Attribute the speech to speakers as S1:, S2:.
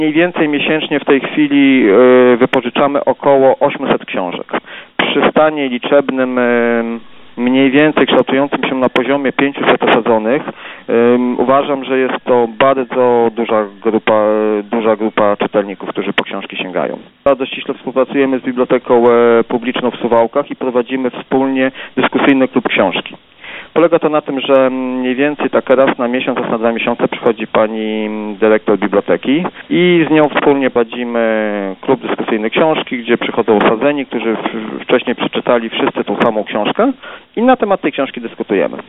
S1: Mniej więcej miesięcznie w tej chwili wypożyczamy około 800 książek. Przy stanie liczebnym mniej więcej kształtującym się na poziomie 500 osadzonych, uważam, że jest to bardzo duża grupa czytelników, którzy po książki sięgają. Bardzo ściśle współpracujemy z Biblioteką Publiczną w Suwałkach i prowadzimy wspólnie dyskusyjny klub książki. Polega to na tym, że mniej więcej tak raz na miesiąc, raz na 2 miesiące przychodzi pani dyrektor biblioteki i z nią wspólnie prowadzimy klub dyskusyjny książki, gdzie przychodzą osadzeni, którzy wcześniej przeczytali wszyscy tą samą książkę i na temat tej książki dyskutujemy.